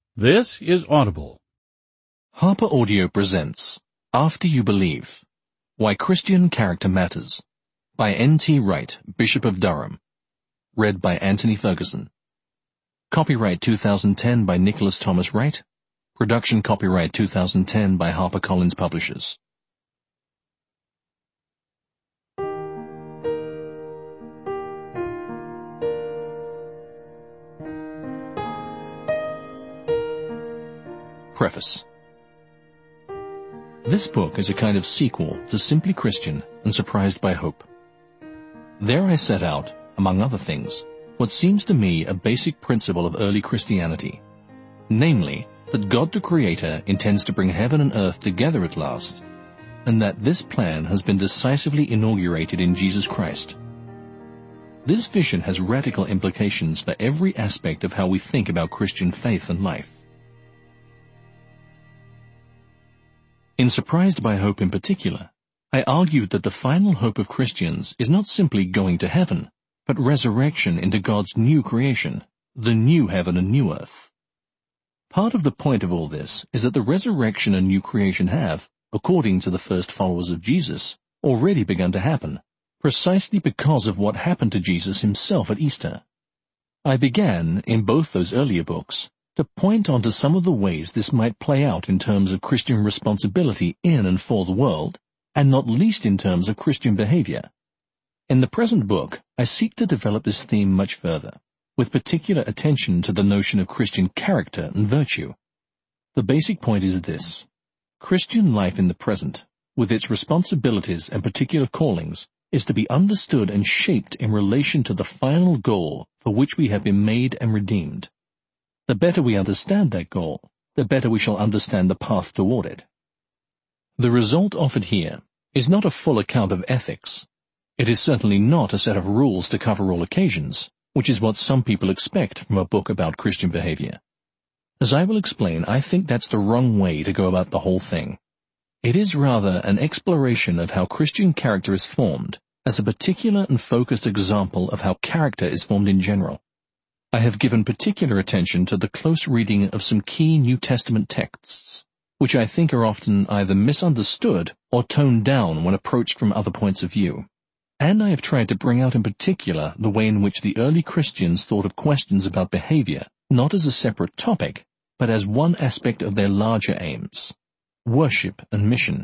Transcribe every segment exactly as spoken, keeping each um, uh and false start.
This is Audible. Harper Audio presents After You Believe, Why Christian Character Matters, by N T Wright, Bishop of Durham. Read by Anthony Ferguson. Copyright two thousand ten by Nicholas Thomas Wright. Production copyright two thousand ten by HarperCollins Publishers. Preface. This book is a kind of sequel to Simply Christian and Surprised by Hope. There I set out, among other things, what seems to me a basic principle of early Christianity, namely, that God the Creator intends to bring heaven and earth together at last, and that this plan has been decisively inaugurated in Jesus Christ. This vision has radical implications for every aspect of how we think about Christian faith and life. In Surprised by Hope in particular, I argued that the final hope of Christians is not simply going to heaven, but resurrection into God's new creation, the new heaven and new earth. Part of the point of all this is that the resurrection and new creation have, according to the first followers of Jesus, already begun to happen, precisely because of what happened to Jesus himself at Easter. I began, in both those earlier books, to point on to some of the ways this might play out in terms of Christian responsibility in and for the world, and not least in terms of Christian behavior. In the present book, I seek to develop this theme much further, with particular attention to the notion of Christian character and virtue. The basic point is this: Christian life in the present, with its responsibilities and particular callings, is to be understood and shaped in relation to the final goal for which we have been made and redeemed. The better we understand that goal, the better we shall understand the path toward it. The result offered here is not a full account of ethics. It is certainly not a set of rules to cover all occasions, which is what some people expect from a book about Christian behavior. As I will explain, I think that's the wrong way to go about the whole thing. It is rather an exploration of how Christian character is formed, as a particular and focused example of how character is formed in general. I have given particular attention to the close reading of some key New Testament texts, which I think are often either misunderstood or toned down when approached from other points of view. And I have tried to bring out in particular the way in which the early Christians thought of questions about behavior, not as a separate topic, but as one aspect of their larger aims: worship and mission.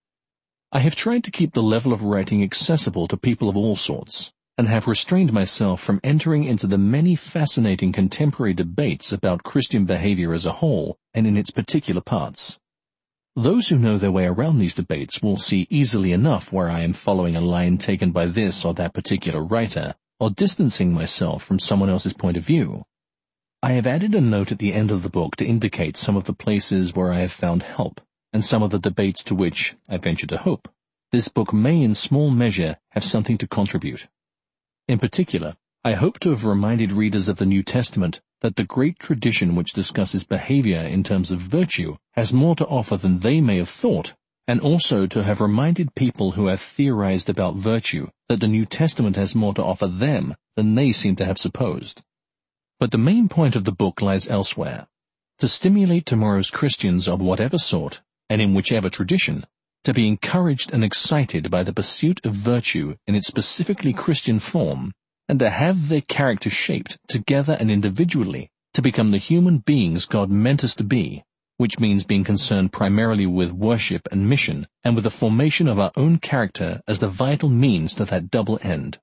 I have tried to keep the level of writing accessible to people of all sorts, and have restrained myself from entering into the many fascinating contemporary debates about Christian behavior as a whole and in its particular parts. Those who know their way around these debates will see easily enough where I am following a line taken by this or that particular writer, or distancing myself from someone else's point of view. I have added a note at the end of the book to indicate some of the places where I have found help, and some of the debates to which, I venture to hope, this book may in small measure have something to contribute. In particular, I hope to have reminded readers of the New Testament that the great tradition which discusses behavior in terms of virtue has more to offer than they may have thought, and also to have reminded people who have theorized about virtue that the New Testament has more to offer them than they seem to have supposed. But the main point of the book lies elsewhere: to stimulate tomorrow's Christians of whatever sort, and in whichever tradition, to be encouraged and excited by the pursuit of virtue in its specifically Christian form, and to have their character shaped, together and individually, to become the human beings God meant us to be, which means being concerned primarily with worship and mission, and with the formation of our own character as the vital means to that double end.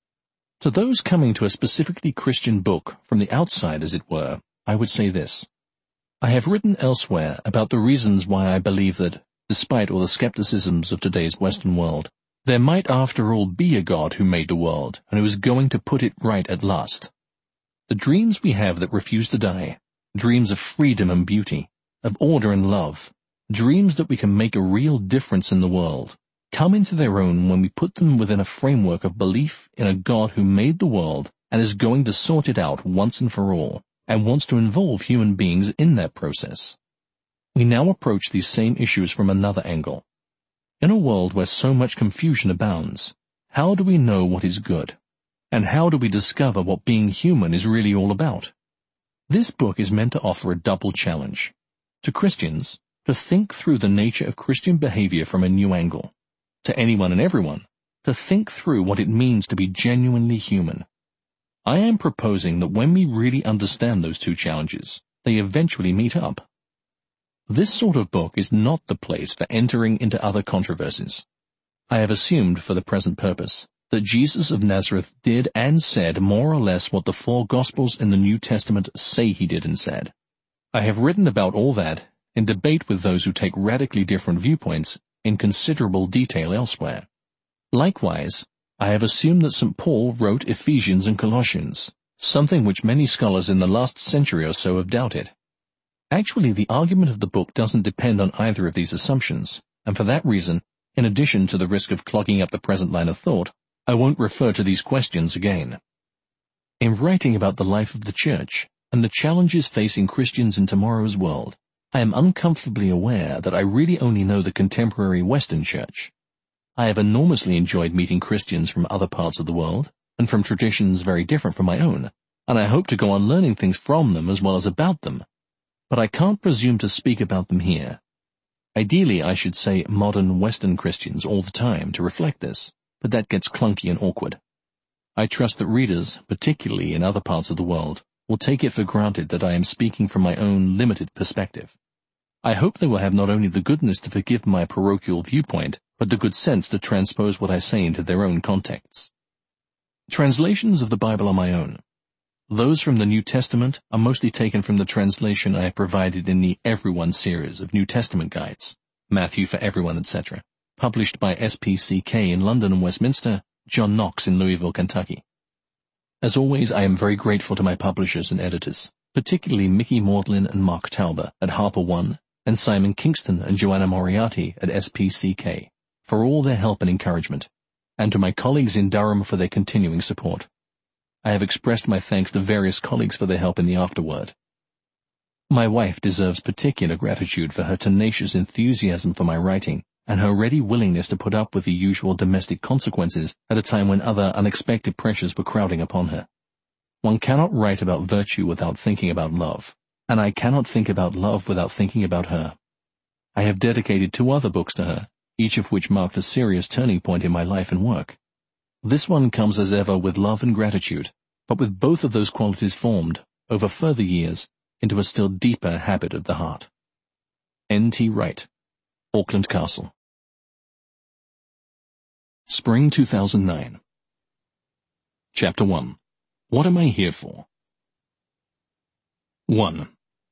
To those coming to a specifically Christian book, from the outside as it were, I would say this: I have written elsewhere about the reasons why I believe that, despite all the skepticisms of today's Western world, there might after all be a God who made the world and who is going to put it right at last. The dreams we have that refuse to die, dreams of freedom and beauty, of order and love, dreams that we can make a real difference in the world, come into their own when we put them within a framework of belief in a God who made the world and is going to sort it out once and for all, and wants to involve human beings in that process. We now approach these same issues from another angle. In a world where so much confusion abounds, how do we know what is good? And how do we discover what being human is really all about? This book is meant to offer a double challenge. To Christians, to think through the nature of Christian behavior from a new angle. To anyone and everyone, to think through what it means to be genuinely human. I am proposing that when we really understand those two challenges, they eventually meet up. This sort of book is not the place for entering into other controversies. I have assumed, for the present purpose, that Jesus of Nazareth did and said more or less what the four Gospels in the New Testament say he did and said. I have written about all that in debate with those who take radically different viewpoints in considerable detail elsewhere. Likewise, I have assumed that Saint Paul wrote Ephesians and Colossians, something which many scholars in the last century or so have doubted. Actually, the argument of the book doesn't depend on either of these assumptions, and for that reason, in addition to the risk of clogging up the present line of thought, I won't refer to these questions again. In writing about the life of the Church and the challenges facing Christians in tomorrow's world, I am uncomfortably aware that I really only know the contemporary Western Church. I have enormously enjoyed meeting Christians from other parts of the world, and from traditions very different from my own, and I hope to go on learning things from them as well as about them. But I can't presume to speak about them here. Ideally, I should say modern Western Christians all the time to reflect this, but that gets clunky and awkward. I trust that readers, particularly in other parts of the world, will take it for granted that I am speaking from my own limited perspective. I hope they will have not only the goodness to forgive my parochial viewpoint, but the good sense to transpose what I say into their own contexts. Translations of the Bible are my own. Those from the New Testament are mostly taken from the translation I have provided in the Everyone series of New Testament guides, Matthew for Everyone, et cetera, published by S P C K in London and Westminster, John Knox in Louisville, Kentucky. As always, I am very grateful to my publishers and editors, particularly Mickey Maudlin and Mark Tauber at Harper One, and Simon Kingston and Joanna Moriarty at S P C K, for all their help and encouragement, and to my colleagues in Durham for their continuing support. I have expressed my thanks to various colleagues for their help in the afterword. My wife deserves particular gratitude for her tenacious enthusiasm for my writing, and her ready willingness to put up with the usual domestic consequences at a time when other unexpected pressures were crowding upon her. One cannot write about virtue without thinking about love, and I cannot think about love without thinking about her. I have dedicated two other books to her, each of which marked a serious turning point in my life and work. This one comes as ever with love and gratitude, but with both of those qualities formed, over further years, into a still deeper habit of the heart. N T Wright, Auckland Castle. Spring two thousand nine. Chapter one. What am I here for? one.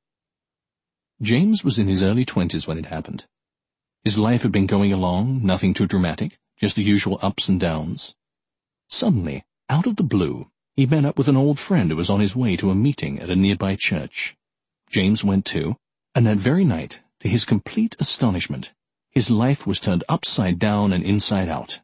James was in his early twenties when it happened. His life had been going along, nothing too dramatic, just the usual ups and downs. Suddenly, out of the blue, he met up with an old friend who was on his way to a meeting at a nearby church. James went too, and that very night, to his complete astonishment, his life was turned upside down and inside out.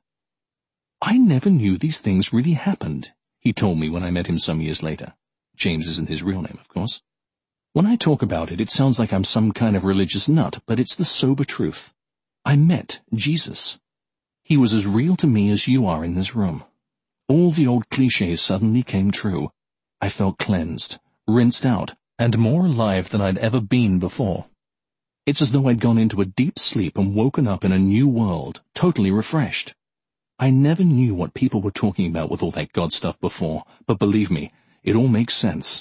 I never knew these things really happened, he told me when I met him some years later. James isn't his real name, of course. When I talk about it, it sounds like I'm some kind of religious nut, but it's the sober truth. I met Jesus. He was as real to me as you are in this room. All the old cliches suddenly came true. I felt cleansed, rinsed out, and more alive than I'd ever been before. It's as though I'd gone into a deep sleep and woken up in a new world, totally refreshed. I never knew what people were talking about with all that God stuff before, but believe me, it all makes sense.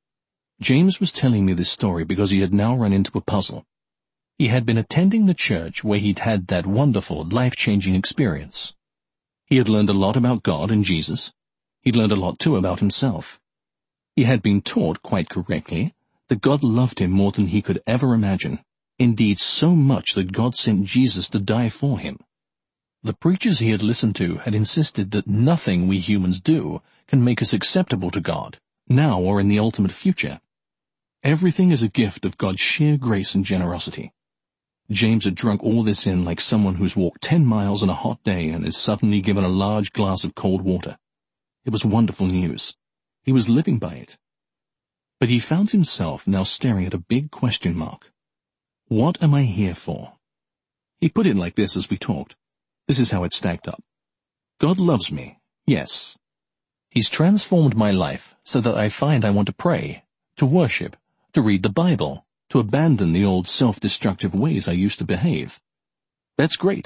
James was telling me this story because he had now run into a puzzle. He had been attending the church where he'd had that wonderful, life-changing experience. He had learned a lot about God and Jesus. He'd learned a lot, too, about himself. He had been taught, quite correctly, that God loved him more than he could ever imagine, indeed so much that God sent Jesus to die for him. The preachers he had listened to had insisted that nothing we humans do can make us acceptable to God, now or in the ultimate future. Everything is a gift of God's sheer grace and generosity. James had drunk all this in like someone who's walked ten miles on a hot day and is suddenly given a large glass of cold water. It was wonderful news. He was living by it. But he found himself now staring at a big question mark. What am I here for? He put it like this as we talked. This is how it stacked up. God loves me, yes. He's transformed my life so that I find I want to pray, to worship, to read the Bible, to abandon the old self-destructive ways I used to behave. That's great.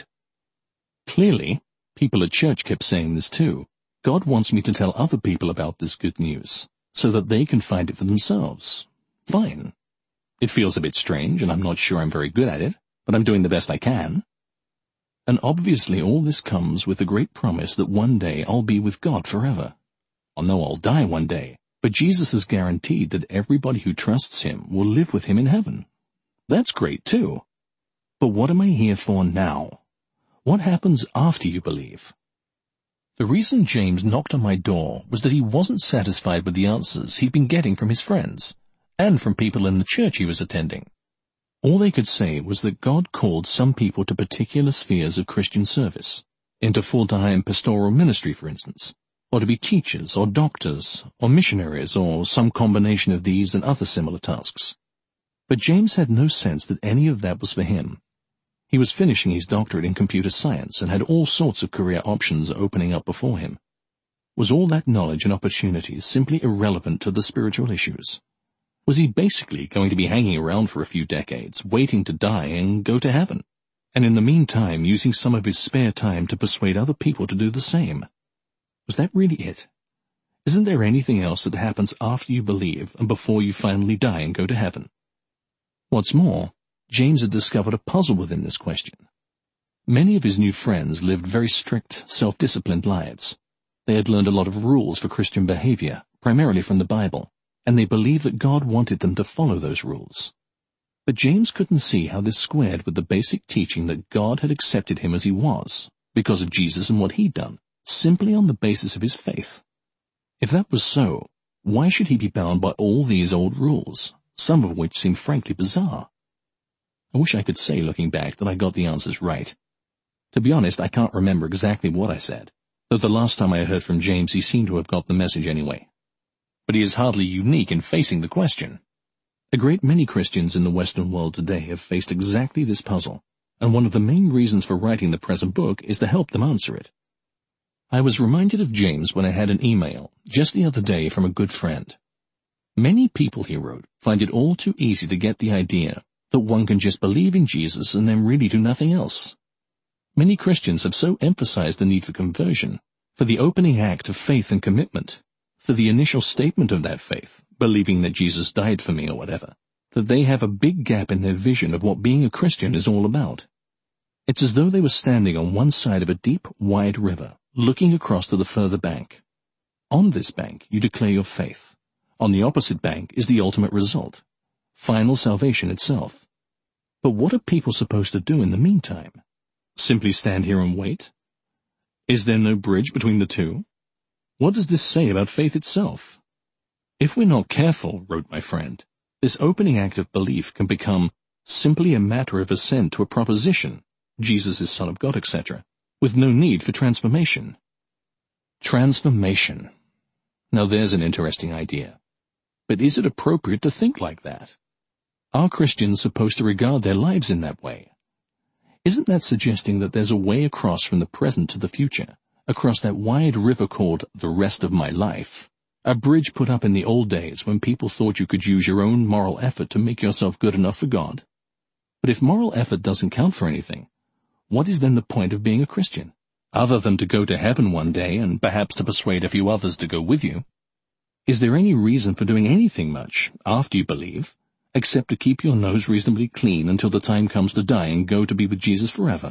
Clearly, people at church kept saying this too. God wants me to tell other people about this good news, so that they can find it for themselves. Fine. It feels a bit strange, and I'm not sure I'm very good at it, but I'm doing the best I can. And obviously all this comes with the great promise that one day I'll be with God forever. I know I'll die one day, but Jesus has guaranteed that everybody who trusts him will live with him in heaven. That's great too. But what am I here for now? What happens after you believe? The reason James knocked on my door was that he wasn't satisfied with the answers he'd been getting from his friends, and from people in the church he was attending. All they could say was that God called some people to particular spheres of Christian service, into full-time pastoral ministry, for instance, or to be teachers or doctors or missionaries or some combination of these and other similar tasks. But James had no sense that any of that was for him. He was finishing his doctorate in computer science and had all sorts of career options opening up before him. Was all that knowledge and opportunities simply irrelevant to the spiritual issues? Was he basically going to be hanging around for a few decades, waiting to die and go to heaven, and in the meantime using some of his spare time to persuade other people to do the same? Was that really it? Isn't there anything else that happens after you believe and before you finally die and go to heaven? What's more, James had discovered a puzzle within this question. Many of his new friends lived very strict, self-disciplined lives. They had learned a lot of rules for Christian behavior, primarily from the Bible, and they believed that God wanted them to follow those rules. But James couldn't see how this squared with the basic teaching that God had accepted him as he was, because of Jesus and what he'd done, simply on the basis of his faith. If that was so, why should he be bound by all these old rules, some of which seemed frankly bizarre? I wish I could say, looking back, that I got the answers right. To be honest, I can't remember exactly what I said, though the last time I heard from James he seemed to have got the message anyway. But he is hardly unique in facing the question. A great many Christians in the Western world today have faced exactly this puzzle, and one of the main reasons for writing the present book is to help them answer it. I was reminded of James when I had an email, just the other day, from a good friend. Many people, he wrote, find it all too easy to get the idea that one can just believe in Jesus and then really do nothing else. Many Christians have so emphasized the need for conversion, for the opening act of faith and commitment, for the initial statement of that faith, believing that Jesus died for me or whatever, that they have a big gap in their vision of what being a Christian is all about. It's as though they were standing on one side of a deep, wide river, looking across to the further bank. On this bank, you declare your faith. On the opposite bank is the ultimate result, final salvation itself. But what are people supposed to do in the meantime? Simply stand here and wait? Is there no bridge between the two? What does this say about faith itself? If we're not careful, wrote my friend, this opening act of belief can become simply a matter of assent to a proposition, Jesus is Son of God, et cetera, with no need for transformation. Transformation. Now there's an interesting idea. But is it appropriate to think like that? Are Christians supposed to regard their lives in that way? Isn't that suggesting that there's a way across from the present to the future, across that wide river called the rest of my life, a bridge put up in the old days when people thought you could use your own moral effort to make yourself good enough for God? But if moral effort doesn't count for anything, what is then the point of being a Christian, other than to go to heaven one day and perhaps to persuade a few others to go with you? Is there any reason for doing anything much after you believe, except to keep your nose reasonably clean until the time comes to die and go to be with Jesus forever?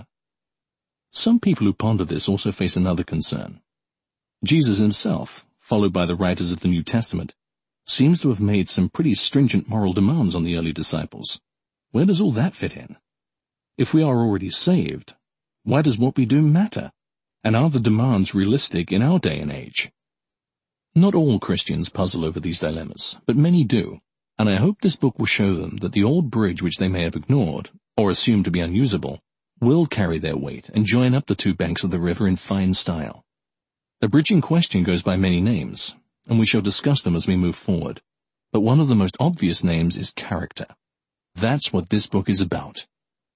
Some people who ponder this also face another concern. Jesus himself, followed by the writers of the New Testament, seems to have made some pretty stringent moral demands on the early disciples. Where does all that fit in? If we are already saved, why does what we do matter? And are the demands realistic in our day and age? Not all Christians puzzle over these dilemmas, but many do, and I hope this book will show them that the old bridge which they may have ignored, or assumed to be unusable, will carry their weight and join up the two banks of the river in fine style. The bridge in question goes by many names, and we shall discuss them as we move forward, but one of the most obvious names is character. That's what this book is about.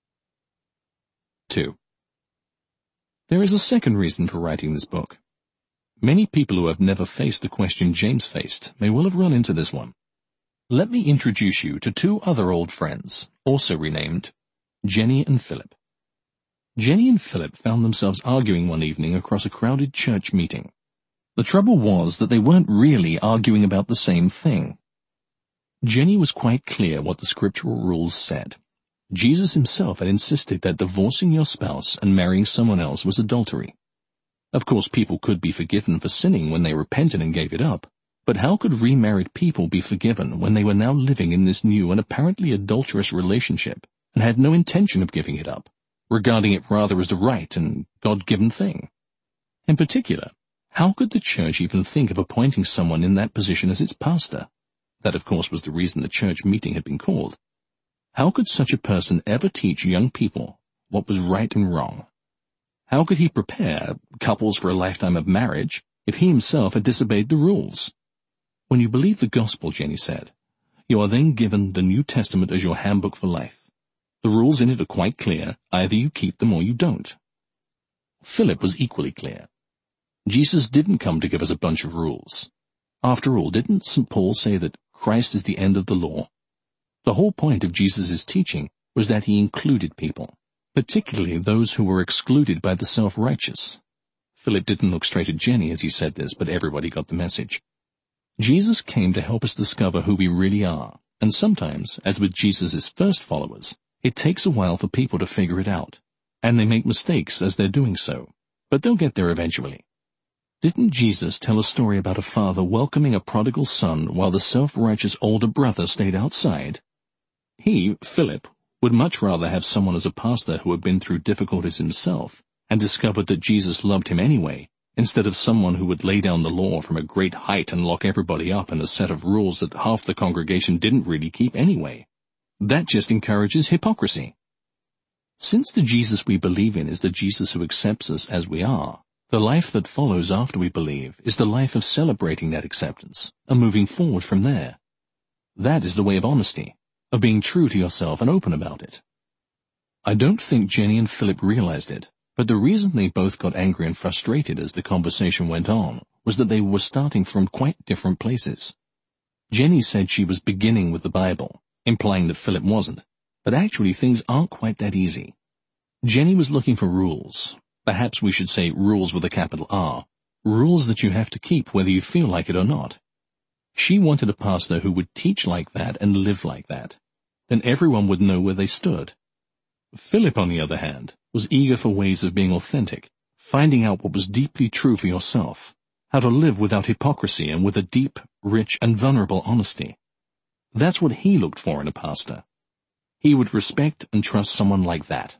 two. There is a second reason for writing this book. Many people who have never faced the question James faced may well have run into this one. Let me introduce you to two other old friends, also renamed Jenny and Philip. Jenny and Philip found themselves arguing one evening across a crowded church meeting. The trouble was that they weren't really arguing about the same thing. Jenny was quite clear what the scriptural rules said. Jesus himself had insisted that divorcing your spouse and marrying someone else was adultery. Of course, people could be forgiven for sinning when they repented and gave it up, but how could remarried people be forgiven when they were now living in this new and apparently adulterous relationship and had no intention of giving it up, regarding it rather as the right and God-given thing? In particular, how could the church even think of appointing someone in that position as its pastor? That, of course, was the reason the church meeting had been called. How could such a person ever teach young people what was right and wrong? How could he prepare couples for a lifetime of marriage if he himself had disobeyed the rules? When you believe the gospel, Jenny said, you are then given the New Testament as your handbook for life. The rules in it are quite clear. Either you keep them or you don't. Philip was equally clear. Jesus didn't come to give us a bunch of rules. After all, didn't Saint Paul say that Christ is the end of the law? The whole point of Jesus' teaching was that he included people, particularly those who were excluded by the self-righteous. Philip didn't look straight at Jenny as he said this, but everybody got the message. Jesus came to help us discover who we really are, and sometimes, as with Jesus' first followers, it takes a while for people to figure it out, and they make mistakes as they're doing so, but they'll get there eventually. Didn't Jesus tell a story about a father welcoming a prodigal son while the self-righteous older brother stayed outside? He, Philip, would much rather have someone as a pastor who had been through difficulties himself and discovered that Jesus loved him anyway, instead of someone who would lay down the law from a great height and lock everybody up in a set of rules that half the congregation didn't really keep anyway. That just encourages hypocrisy. Since the Jesus we believe in is the Jesus who accepts us as we are, the life that follows after we believe is the life of celebrating that acceptance and moving forward from there. That is the way of honesty, of being true to yourself and open about it. I don't think Jenny and Philip realized it, but the reason they both got angry and frustrated as the conversation went on was that they were starting from quite different places. Jenny said she was beginning with the Bible, implying that Philip wasn't, but actually things aren't quite that easy. Jenny was looking for rules. Perhaps we should say rules with a capital R, rules that you have to keep whether you feel like it or not. She wanted a pastor who would teach like that and live like that. Then everyone would know where they stood. Philip, on the other hand, was eager for ways of being authentic, finding out what was deeply true for yourself, how to live without hypocrisy and with a deep, rich, and vulnerable honesty. That's what he looked for in a pastor. He would respect and trust someone like that.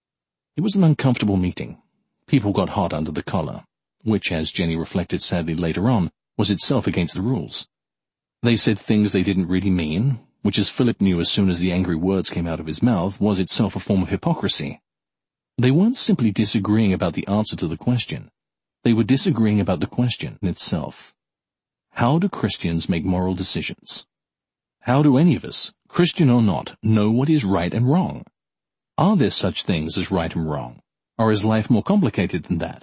It was an uncomfortable meeting. People got hot under the collar, which, as Jenny reflected sadly later on, was itself against the rules. They said things they didn't really mean, which, as Philip knew as soon as the angry words came out of his mouth, was itself a form of hypocrisy. They weren't simply disagreeing about the answer to the question. They were disagreeing about the question in itself. How do Christians make moral decisions? How do any of us, Christian or not, know what is right and wrong? Are there such things as right and wrong, or is life more complicated than that?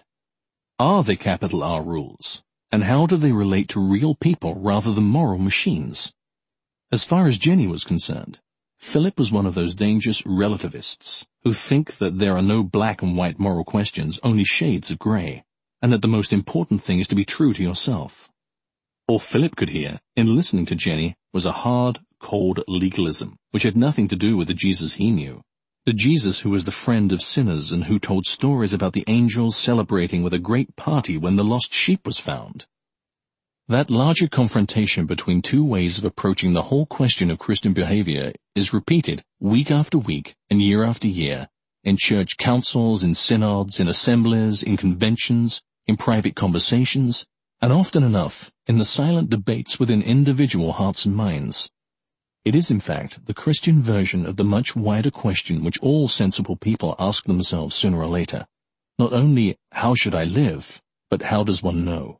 Are there capital R rules? And how do they relate to real people rather than moral machines? As far as Jenny was concerned, Philip was one of those dangerous relativists who think that there are no black and white moral questions, only shades of grey, and that the most important thing is to be true to yourself. All Philip could hear, in listening to Jenny, was a hard, cold legalism, which had nothing to do with the Jesus he knew. The Jesus who was the friend of sinners and who told stories about the angels celebrating with a great party when the lost sheep was found. That larger confrontation between two ways of approaching the whole question of Christian behavior is repeated week after week and year after year in church councils, in synods, in assemblies, in conventions, in private conversations, and often enough in the silent debates within individual hearts and minds. It is, in fact, the Christian version of the much wider question which all sensible people ask themselves sooner or later. Not only, how should I live, but how does one know?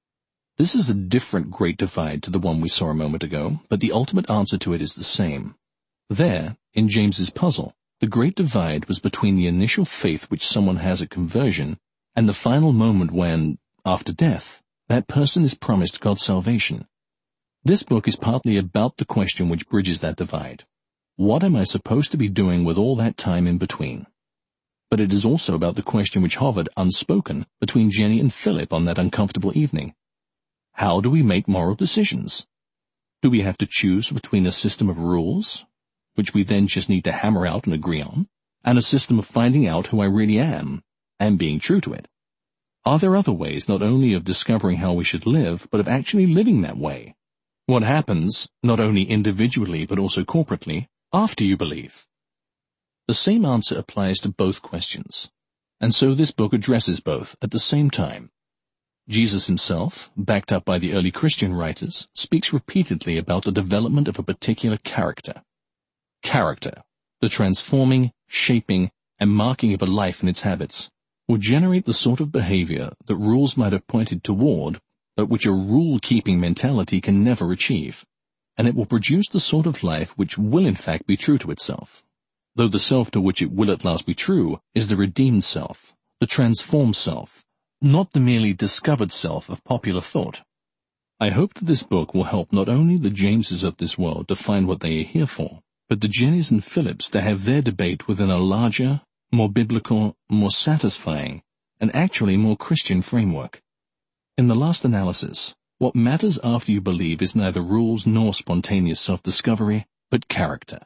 This is a different great divide to the one we saw a moment ago, but the ultimate answer to it is the same. There, in James's puzzle, the great divide was between the initial faith which someone has at conversion and the final moment when, after death, that person is promised God's salvation. This book is partly about the question which bridges that divide. What am I supposed to be doing with all that time in between? But it is also about the question which hovered unspoken between Jenny and Philip on that uncomfortable evening. How do we make moral decisions? Do we have to choose between a system of rules, which we then just need to hammer out and agree on, and a system of finding out who I really am, and being true to it? Are there other ways not only of discovering how we should live, but of actually living that way? What happens, not only individually but also corporately, after you believe? The same answer applies to both questions, and so this book addresses both at the same time. Jesus himself, backed up by the early Christian writers, speaks repeatedly about the development of a particular character. Character, the transforming, shaping, and marking of a life and its habits, will generate the sort of behavior that rules might have pointed toward, but which a rule-keeping mentality can never achieve, and it will produce the sort of life which will in fact be true to itself, though the self to which it will at last be true is the redeemed self, the transformed self, not the merely discovered self of popular thought. I hope that this book will help not only the Jameses of this world to find what they are here for, but the Jennys and Philips to have their debate within a larger, more biblical, more satisfying, and actually more Christian framework. In the last analysis, what matters after you believe is neither rules nor spontaneous self-discovery, but character.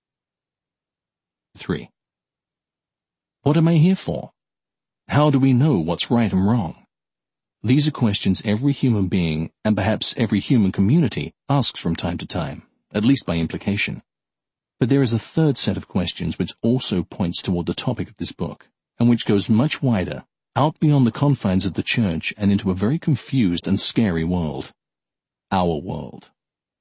three. What am I here for? How do we know what's right and wrong? These are questions every human being, and perhaps every human community, asks from time to time, at least by implication. But there is a third set of questions which also points toward the topic of this book, and which goes much wider, out beyond the confines of the church and into a very confused and scary world. Our world.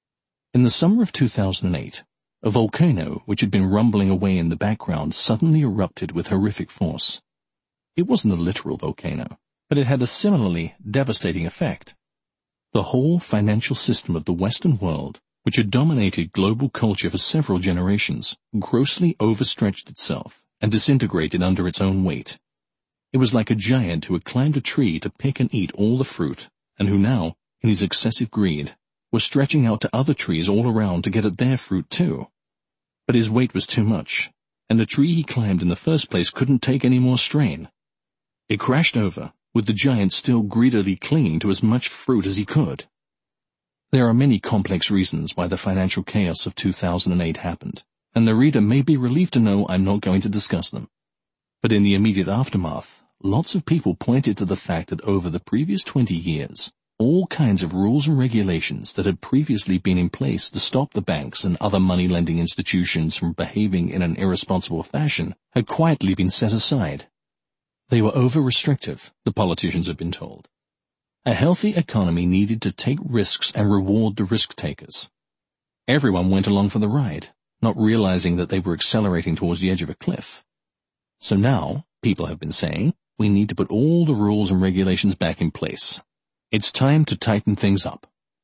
In the summer of two thousand eight, a volcano which had been rumbling away in the background suddenly erupted with horrific force. It wasn't a literal volcano, but it had a similarly devastating effect. The whole financial system of the Western world, which had dominated global culture for several generations, grossly overstretched itself and disintegrated under its own weight. It was like a giant who had climbed a tree to pick and eat all the fruit, and who now, in his excessive greed, was stretching out to other trees all around to get at their fruit too. But his weight was too much, and the tree he climbed in the first place couldn't take any more strain. It crashed over, with the giant still greedily clinging to as much fruit as he could. There are many complex reasons why the financial chaos of two thousand eight happened, and the reader may be relieved to know I'm not going to discuss them. But in the immediate aftermath, lots of people pointed to the fact that over the previous twenty years, all kinds of rules and regulations that had previously been in place to stop the banks and other money-lending institutions from behaving in an irresponsible fashion had quietly been set aside. They were over-restrictive, the politicians had been told. A healthy economy needed to take risks and reward the risk-takers. Everyone went along for the ride, not realizing that they were accelerating towards the edge of a cliff. So now, people have been saying, we need to put all the rules and regulations back in place. It's time to tighten things up.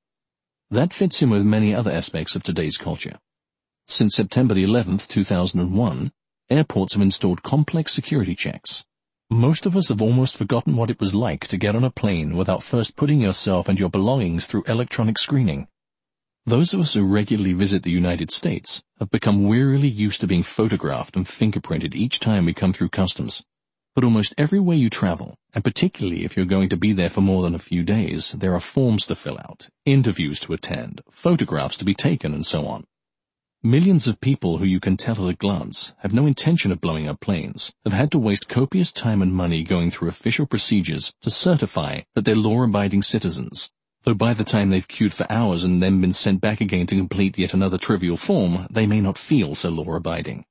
That fits in with many other aspects of today's culture. Since September the eleventh, two thousand one, airports have installed complex security checks. Most of us have almost forgotten what it was like to get on a plane without first putting yourself and your belongings through electronic screening. Those of us who regularly visit the United States have become wearily used to being photographed and fingerprinted each time we come through customs. But almost everywhere you travel, and particularly if you're going to be there for more than a few days, there are forms to fill out, interviews to attend, photographs to be taken, and so on. Millions of people who you can tell at a glance have no intention of blowing up planes, have had to waste copious time and money going through official procedures to certify that they're law-abiding citizens, though by the time they've queued for hours and then been sent back again to complete yet another trivial form, they may not feel so law-abiding.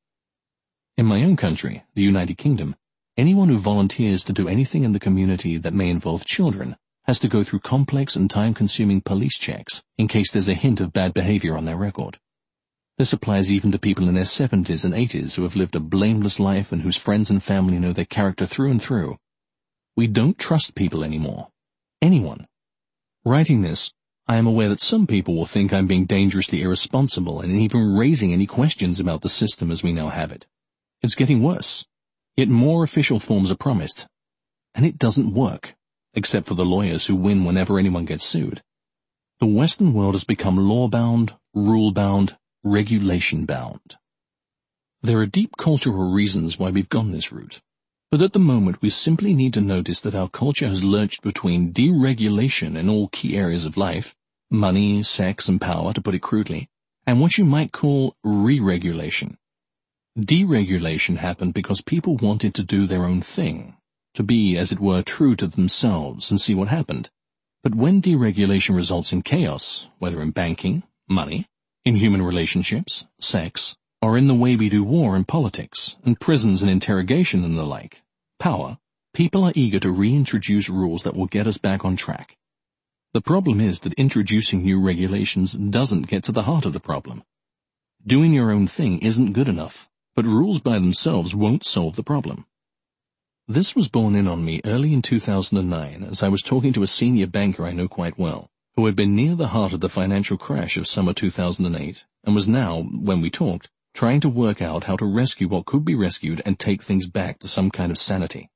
In my own country, the United Kingdom, anyone who volunteers to do anything in the community that may involve children has to go through complex and time-consuming police checks in case there's a hint of bad behavior on their record. This applies even to people in their seventies and eighties who have lived a blameless life and whose friends and family know their character through and through. We don't trust people anymore. Anyone. Writing this, I am aware that some people will think I'm being dangerously irresponsible and even raising any questions about the system as we now have it. It's getting worse. Yet more official forms are promised. And it doesn't work, except for the lawyers who win whenever anyone gets sued. The Western world has become law-bound, rule-bound, regulation-bound. There are deep cultural reasons why we've gone this route, but at the moment we simply need to notice that our culture has lurched between deregulation in all key areas of life, money, sex, and power, to put it crudely, and what you might call re-regulation. Deregulation happened because people wanted to do their own thing, to be, as it were, true to themselves and see what happened. But when deregulation results in chaos, whether in banking, money, in human relationships, sex, or in the way we do war and politics, and prisons and interrogation and the like, power, people are eager to reintroduce rules that will get us back on track. The problem is that introducing new regulations doesn't get to the heart of the problem. Doing your own thing isn't good enough, but rules by themselves won't solve the problem. This was borne in on me early in two thousand nine as I was talking to a senior banker I know quite well, who had been near the heart of the financial crash of summer two thousand eight and was now, when we talked, trying to work out how to rescue what could be rescued and take things back to some kind of sanity.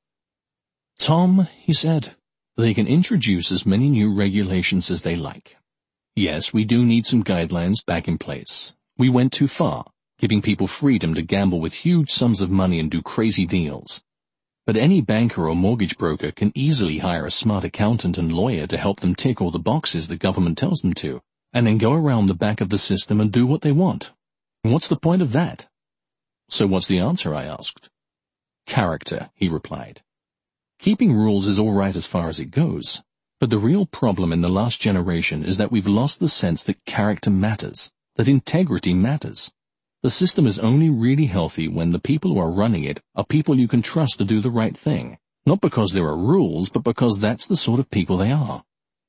"Tom," he said, "they can introduce as many new regulations as they like. Yes, we do need some guidelines back in place. We went too far, giving people freedom to gamble with huge sums of money and do crazy deals. But any banker or mortgage broker can easily hire a smart accountant and lawyer to help them tick all the boxes the government tells them to, and then go around the back of the system and do what they want. What's the point of that?" "So what's the answer?" I asked. "Character," he replied. "Keeping rules is all right as far as it goes, but the real problem in the last generation is that we've lost the sense that character matters, that integrity matters. The system is only really healthy when the people who are running it are people you can trust to do the right thing, not because there are rules, but because that's the sort of people they are."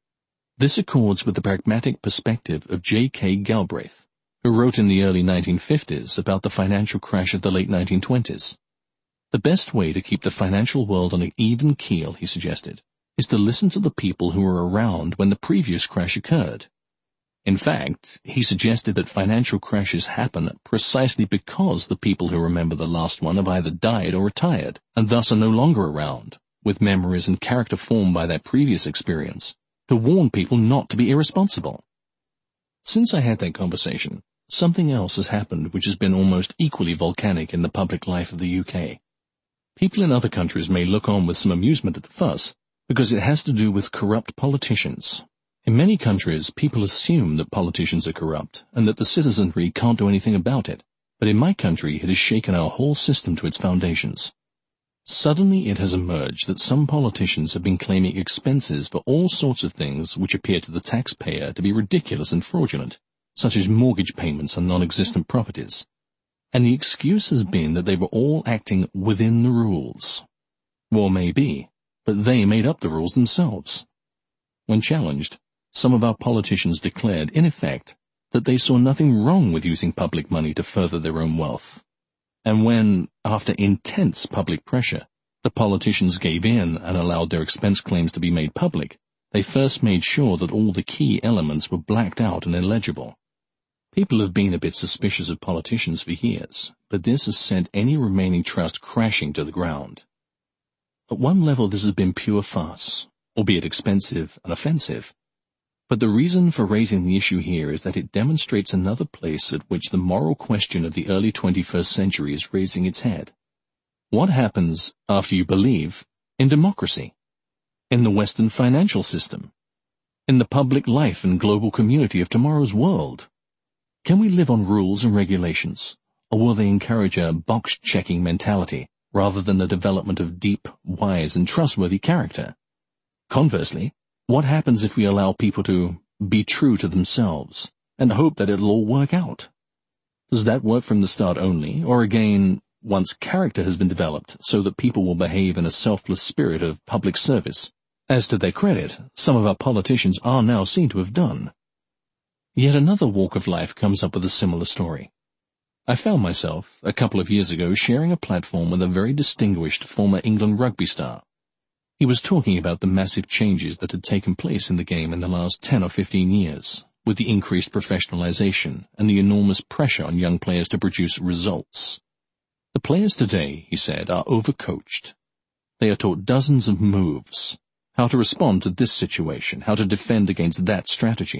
This accords with the pragmatic perspective of J K Galbraith, who wrote in the early nineteen fifties about the financial crash of the late nineteen twenties. The best way to keep the financial world on an even keel, he suggested, is to listen to the people who were around when the previous crash occurred. In fact, he suggested that financial crashes happen precisely because the people who remember the last one have either died or retired, and thus are no longer around, with memories and character formed by that previous experience, to warn people not to be irresponsible. Since I had that conversation, something else has happened which has been almost equally volcanic in the public life of the U K. People in other countries may look on with some amusement at the fuss, because it has to do with corrupt politicians. In many countries, people assume that politicians are corrupt and that the citizenry can't do anything about it, but in my country it has shaken our whole system to its foundations. Suddenly it has emerged that some politicians have been claiming expenses for all sorts of things which appear to the taxpayer to be ridiculous and fraudulent, such as mortgage payments on non-existent properties. And the excuse has been that they were all acting within the rules. Well, maybe, but they made up the rules themselves. When challenged, some of our politicians declared, in effect, that they saw nothing wrong with using public money to further their own wealth. And when, after intense public pressure, the politicians gave in and allowed their expense claims to be made public, they first made sure that all the key elements were blacked out and illegible. People have been a bit suspicious of politicians for years, but this has sent any remaining trust crashing to the ground. At one level this has been pure farce, albeit expensive and offensive. But the reason for raising the issue here is that it demonstrates another place at which the moral question of the early twenty-first century is raising its head. What happens after you believe in democracy, in the Western financial system, in the public life and global community of tomorrow's world? Can we live on rules and regulations, or will they encourage a box-checking mentality rather than the development of deep, wise, and trustworthy character? Conversely, what happens if we allow people to be true to themselves and hope that it'll all work out? Does that work from the start only, or again, once character has been developed so that people will behave in a selfless spirit of public service, as to their credit, some of our politicians are now seen to have done? Yet another walk of life comes up with a similar story. I found myself, a couple of years ago, sharing a platform with a very distinguished former England rugby star. He was talking about the massive changes that had taken place in the game in the last ten or fifteen years, with the increased professionalization and the enormous pressure on young players to produce results. The players today, he said, are overcoached. They are taught dozens of moves, how to respond to this situation, how to defend against that strategy,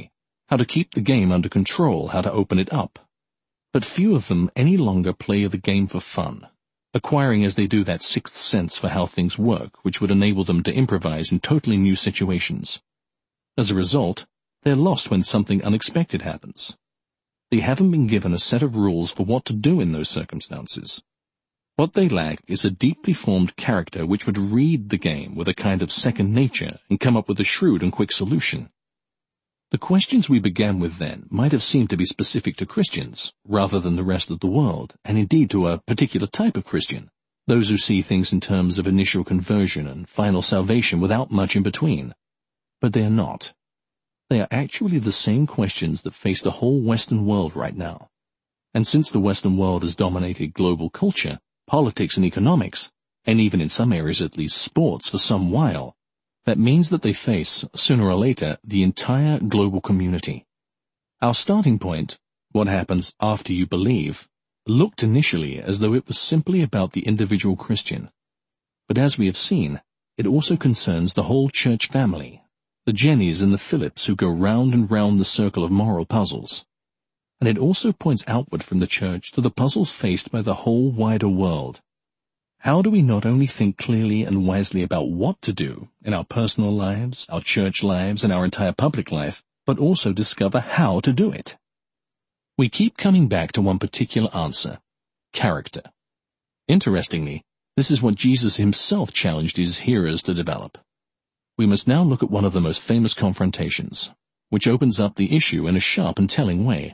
how to keep the game under control, how to open it up. But few of them any longer play the game for fun, acquiring as they do that sixth sense for how things work, which would enable them to improvise in totally new situations. As a result, they're lost when something unexpected happens. They haven't been given a set of rules for what to do in those circumstances. What they lack is a deeply formed character which would read the game with a kind of second nature and come up with a shrewd and quick solution. The questions we began with then might have seemed to be specific to Christians, rather than the rest of the world, and indeed to a particular type of Christian, those who see things in terms of initial conversion and final salvation without much in between. But they are not. They are actually the same questions that face the whole Western world right now. And since the Western world has dominated global culture, politics and economics, and even in some areas at least sports for some while, that means that they face, sooner or later, the entire global community. Our starting point, what happens after you believe, looked initially as though it was simply about the individual Christian. But as we have seen, it also concerns the whole church family, the Jennies and the Phillips who go round and round the circle of moral puzzles. And it also points outward from the church to the puzzles faced by the whole wider world. How do we not only think clearly and wisely about what to do in our personal lives, our church lives, and our entire public life, but also discover how to do it? We keep coming back to one particular answer: character. Interestingly, this is what Jesus himself challenged his hearers to develop. We must now look at one of the most famous confrontations, which opens up the issue in a sharp and telling way.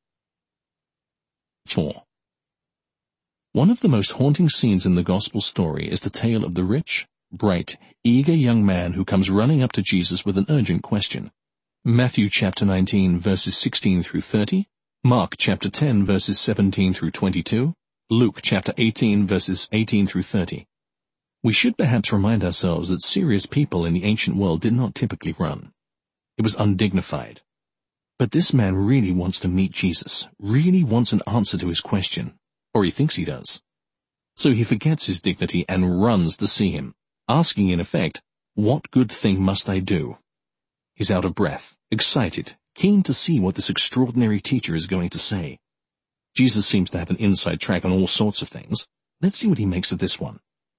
four. One of the most haunting scenes in the gospel story is the tale of the rich, bright, eager young man who comes running up to Jesus with an urgent question. Matthew chapter nineteen verses sixteen through thirty, Mark chapter ten verses seventeen through twenty-two, Luke chapter eighteen verses eighteen through thirty. We should perhaps remind ourselves that serious people in the ancient world did not typically run. It was undignified. But this man really wants to meet Jesus, really wants an answer to his question, or he thinks he does. So he forgets his dignity and runs to see him, asking in effect, "What good thing must I do?" He's out of breath, excited, keen to see what this extraordinary teacher is going to say. Jesus seems to have an inside track on all sorts of things. Let's see what he makes of this one.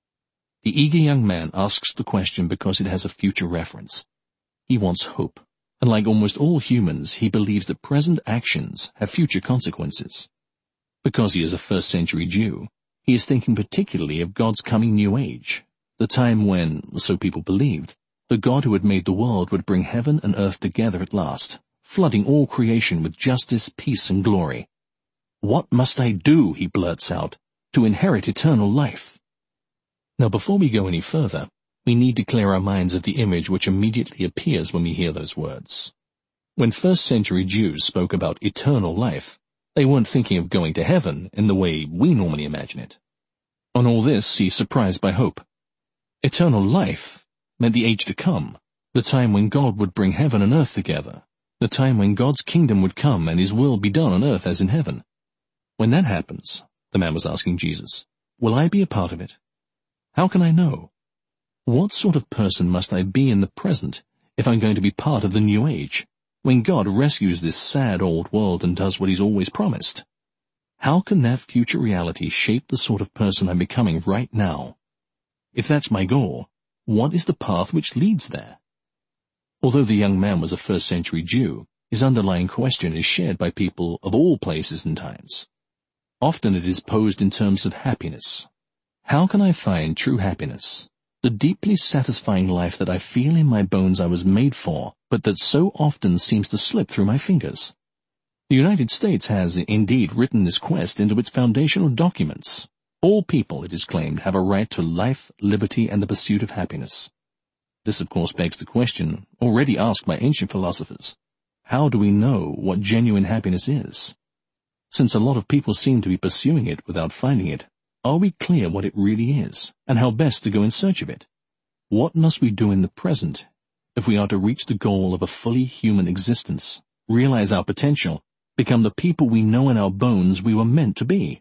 The eager young man asks the question because it has a future reference. He wants hope, and like almost all humans, he believes that present actions have future consequences. Because he is a first-century Jew, he is thinking particularly of God's coming new age, the time when, so people believed, the God who had made the world would bring heaven and earth together at last, flooding all creation with justice, peace, and glory. "What must I do," he blurts out, "to inherit eternal life?" Now, before we go any further, we need to clear our minds of the image which immediately appears when we hear those words. When first-century Jews spoke about eternal life, they weren't thinking of going to heaven in the way we normally imagine it. On all this, he's surprised by hope. Eternal life meant the age to come, the time when God would bring heaven and earth together, the time when God's kingdom would come and his will be done on earth as in heaven. When that happens, the man was asking Jesus, will I be a part of it? How can I know? What sort of person must I be in the present if I'm going to be part of the new age, when God rescues this sad old world and does what he's always promised? How can that future reality shape the sort of person I'm becoming right now? If that's my goal, what is the path which leads there? Although the young man was a first-century Jew, his underlying question is shared by people of all places and times. Often it is posed in terms of happiness. How can I find true happiness, the deeply satisfying life that I feel in my bones I was made for, but that so often seems to slip through my fingers? The United States has indeed written this quest into its foundational documents. All people, it is claimed, have a right to life, liberty, and the pursuit of happiness. This, of course, begs the question, already asked by ancient philosophers, how do we know what genuine happiness is? Since a lot of people seem to be pursuing it without finding it, are we clear what it really is, and how best to go in search of it? What must we do in the present if we are to reach the goal of a fully human existence, realize our potential, become the people we know in our bones we were meant to be?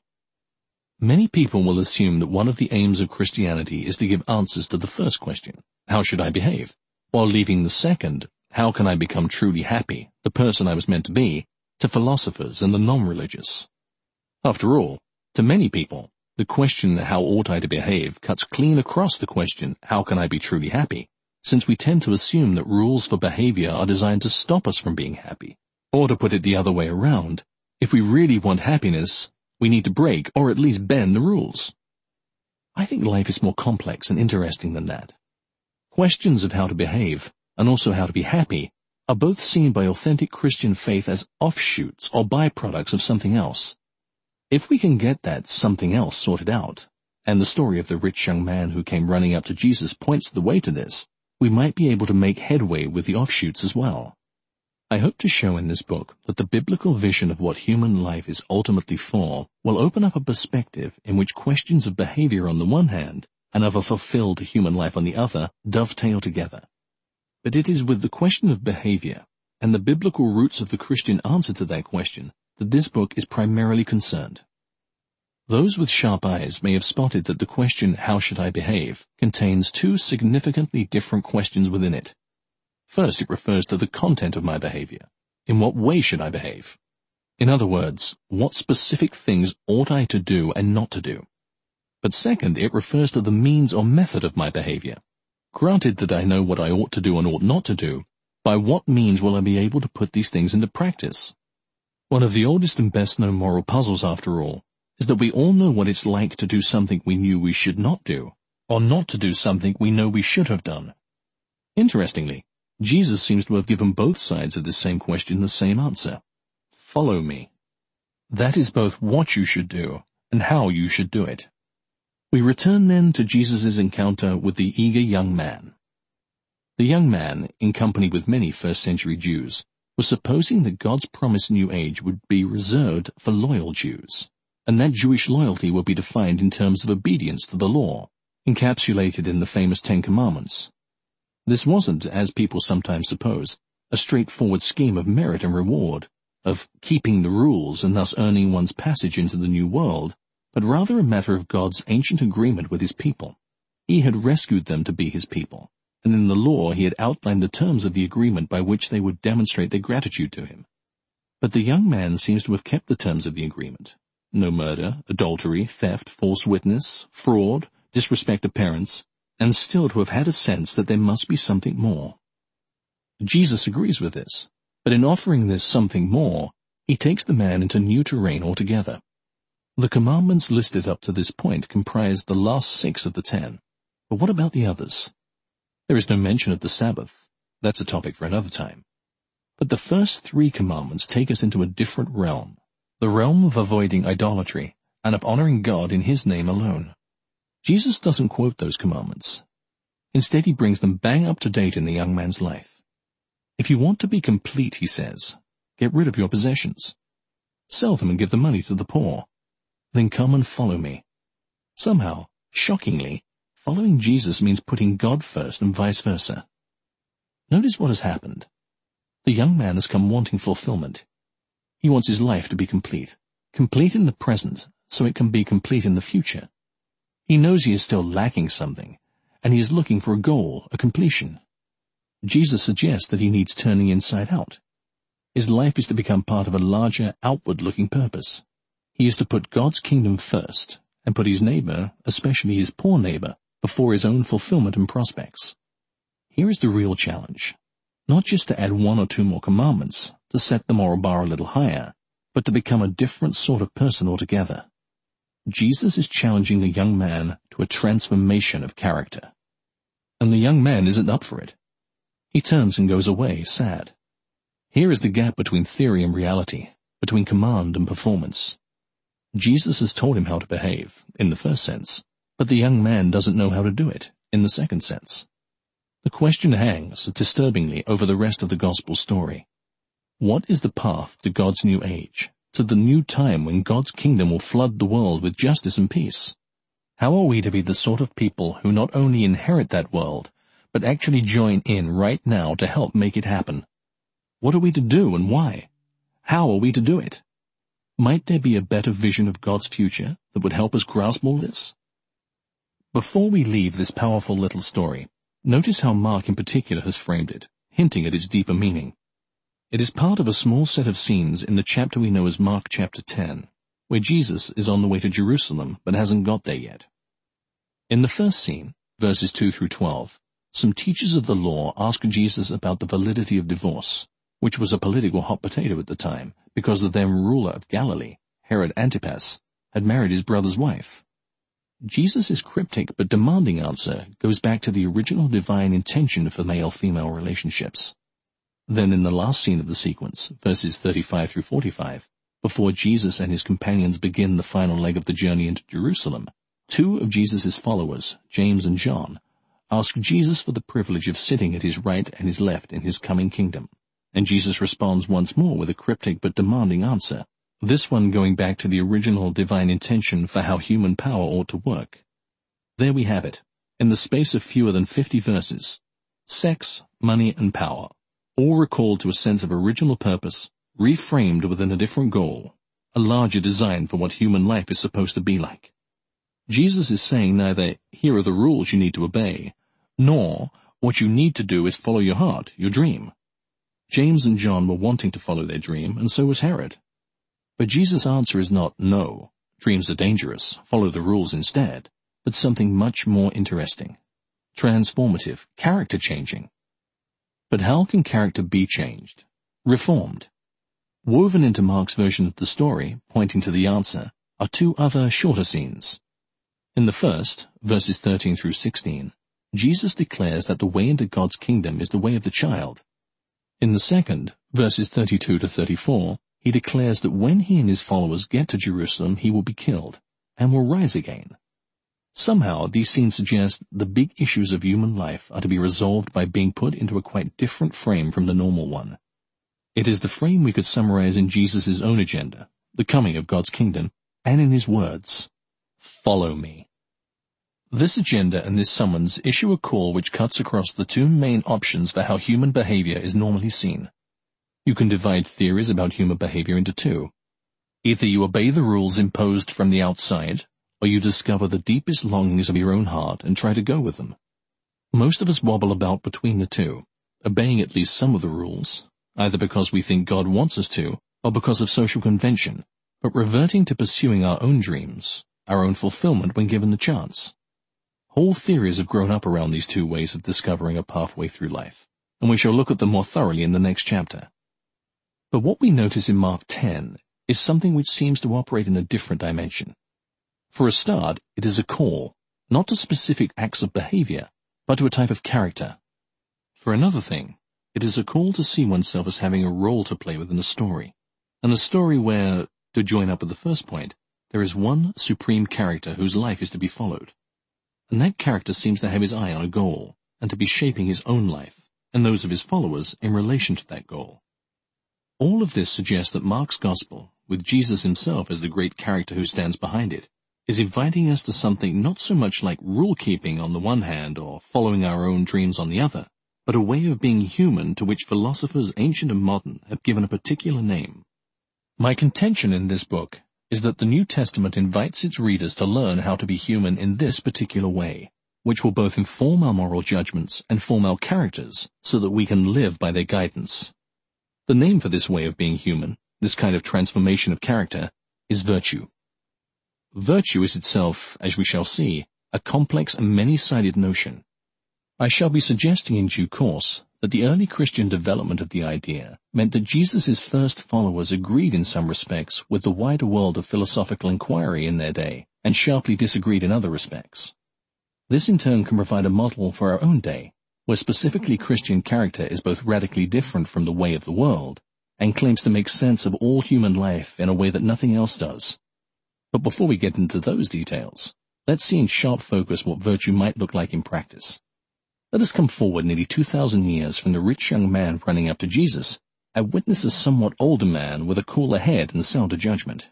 Many people will assume that one of the aims of Christianity is to give answers to the first question, how should I behave, while leaving the second, how can I become truly happy, the person I was meant to be, to philosophers and the non-religious. After all, to many people, the question, how ought I to behave, cuts clean across the question, how can I be truly happy, since we tend to assume that rules for behavior are designed to stop us from being happy. Or to put it the other way around, if we really want happiness, we need to break or at least bend the rules. I think life is more complex and interesting than that. Questions of how to behave, and also how to be happy, are both seen by authentic Christian faith as offshoots or byproducts of something else. If we can get that something else sorted out, and the story of the rich young man who came running up to Jesus points the way to this, we might be able to make headway with the offshoots as well. I hope to show in this book that the biblical vision of what human life is ultimately for will open up a perspective in which questions of behavior on the one hand and of a fulfilled human life on the other dovetail together. But it is with the question of behavior and the biblical roots of the Christian answer to that question that this book is primarily concerned. Those with sharp eyes may have spotted that the question, how should I behave, contains two significantly different questions within it. First, it refers to the content of my behavior. In what way should I behave? In other words, what specific things ought I to do and not to do? But second, it refers to the means or method of my behavior. Granted that I know what I ought to do and ought not to do, by what means will I be able to put these things into practice? One of the oldest and best-known moral puzzles, after all, is that we all know what it's like to do something we knew we should not do, or not to do something we know we should have done. Interestingly, Jesus seems to have given both sides of this same question the same answer. Follow me. That is both what you should do and how you should do it. We return then to Jesus' encounter with the eager young man. The young man, in company with many first-century Jews, was supposing that God's promised new age would be reserved for loyal Jews, and that Jewish loyalty would be defined in terms of obedience to the law, encapsulated in the famous Ten Commandments. This wasn't, as people sometimes suppose, a straightforward scheme of merit and reward, of keeping the rules and thus earning one's passage into the new world, but rather a matter of God's ancient agreement with his people. He had rescued them to be his people, and in the law he had outlined the terms of the agreement by which they would demonstrate their gratitude to him. But the young man seems to have kept the terms of the agreement. No murder, adultery, theft, false witness, fraud, disrespect of parents, and still to have had a sense that there must be something more. Jesus agrees with this, but in offering this something more, he takes the man into new terrain altogether. The commandments listed up to this point comprise the last six of the ten. But what about the others? There is no mention of the Sabbath. That's a topic for another time. But the first three commandments take us into a different realm, the realm of avoiding idolatry and of honoring God in his name alone. Jesus doesn't quote those commandments. Instead, he brings them bang up to date in the young man's life. If you want to be complete, he says, get rid of your possessions. Sell them and give the money to the poor. Then come and follow me. Somehow, shockingly, following Jesus means putting God first and vice versa. Notice what has happened. The young man has come wanting fulfillment. He wants his life to be complete, complete in the present, so it can be complete in the future. He knows he is still lacking something, and he is looking for a goal, a completion. Jesus suggests that he needs turning inside out. His life is to become part of a larger, outward-looking purpose. He is to put God's kingdom first, and put his neighbor, especially his poor neighbor, before his own fulfillment and prospects. Here is the real challenge. Not just to add one or two more commandments, to set the moral bar a little higher, but to become a different sort of person altogether. Jesus is challenging the young man to a transformation of character. And the young man isn't up for it. He turns and goes away, sad. Here is the gap between theory and reality, between command and performance. Jesus has told him how to behave, in the first sense, but the young man doesn't know how to do it, in the second sense. The question hangs, disturbingly, over the rest of the gospel story. What is the path to God's new age, to the new time when God's kingdom will flood the world with justice and peace? How are we to be the sort of people who not only inherit that world, but actually join in right now to help make it happen? What are we to do and why? How are we to do it? Might there be a better vision of God's future that would help us grasp all this? Before we leave this powerful little story, notice how Mark in particular has framed it. hinting at its deeper meaning. It is part of a small set of scenes in the chapter we know as Mark chapter ten, where Jesus is on the way to Jerusalem but hasn't got there yet. In the first scene, verses two through twelve, some teachers of the law ask Jesus about the validity of divorce, which was a political hot potato at the time because the then ruler of Galilee, Herod Antipas, had married his brother's wife. Jesus' cryptic but demanding answer goes back to the original divine intention for male-female relationships. Then in the last scene of the sequence, verses thirty-five through forty-five, before Jesus and his companions begin the final leg of the journey into Jerusalem, two of Jesus' followers, James and John, ask Jesus for the privilege of sitting at his right and his left in his coming kingdom, and Jesus responds once more with a cryptic but demanding answer, this one going back to the original divine intention for how human power ought to work. There we have it, in the space of fewer than fifty verses. Sex, money, and power, all recalled to a sense of original purpose, reframed within a different goal, a larger design for what human life is supposed to be like. Jesus is saying neither, here are the rules you need to obey, nor, what you need to do is follow your heart, your dream. James and John were wanting to follow their dream, and so was Herod. But Jesus' answer is not, no, dreams are dangerous, follow the rules instead, but something much more interesting, transformative, character-changing. But how can character be changed? Reformed. Woven into Mark's version of the story, pointing to the answer, are two other shorter scenes. In the first, verses thirteen through sixteen, Jesus declares that the way into God's kingdom is the way of the child. In the second, verses thirty-two to thirty-four, he declares that when he and his followers get to Jerusalem, he will be killed, and will rise again. Somehow, these scenes suggest the big issues of human life are to be resolved by being put into a quite different frame from the normal one. It is the frame we could summarize in Jesus' own agenda, the coming of God's kingdom, and in his words, "Follow me." This agenda and this summons issue a call which cuts across the two main options for how human behavior is normally seen. You can divide theories about human behavior into two. Either you obey the rules imposed from the outside, or you discover the deepest longings of your own heart and try to go with them. Most of us wobble about between the two, obeying at least some of the rules, either because we think God wants us to, or because of social convention, but reverting to pursuing our own dreams, our own fulfillment when given the chance. Whole theories have grown up around these two ways of discovering a pathway through life, and we shall look at them more thoroughly in the next chapter. But what we notice in Mark ten is something which seems to operate in a different dimension. For a start, it is a call, not to specific acts of behavior, but to a type of character. For another thing, it is a call to see oneself as having a role to play within a story, and a story where, to join up with the first point, there is one supreme character whose life is to be followed. And that character seems to have his eye on a goal, and to be shaping his own life, and those of his followers in relation to that goal. All of this suggests that Mark's gospel, with Jesus himself as the great character who stands behind it, is inviting us to something not so much like rule-keeping on the one hand or following our own dreams on the other, but a way of being human to which philosophers ancient and modern have given a particular name. My contention in this book is that the New Testament invites its readers to learn how to be human in this particular way, which will both inform our moral judgments and form our characters so that we can live by their guidance. The name for this way of being human, this kind of transformation of character, is virtue. Virtue is itself, as we shall see, a complex and many-sided notion. I shall be suggesting in due course that the early Christian development of the idea meant that Jesus' first followers agreed in some respects with the wider world of philosophical inquiry in their day, and sharply disagreed in other respects. This in turn can provide a model for our own day, where specifically Christian character is both radically different from the way of the world, and claims to make sense of all human life in a way that nothing else does. But before we get into those details, let's see in sharp focus what virtue might look like in practice. Let us come forward nearly two thousand years from the rich young man running up to Jesus and witness a somewhat older man with a cooler head and sounder judgment.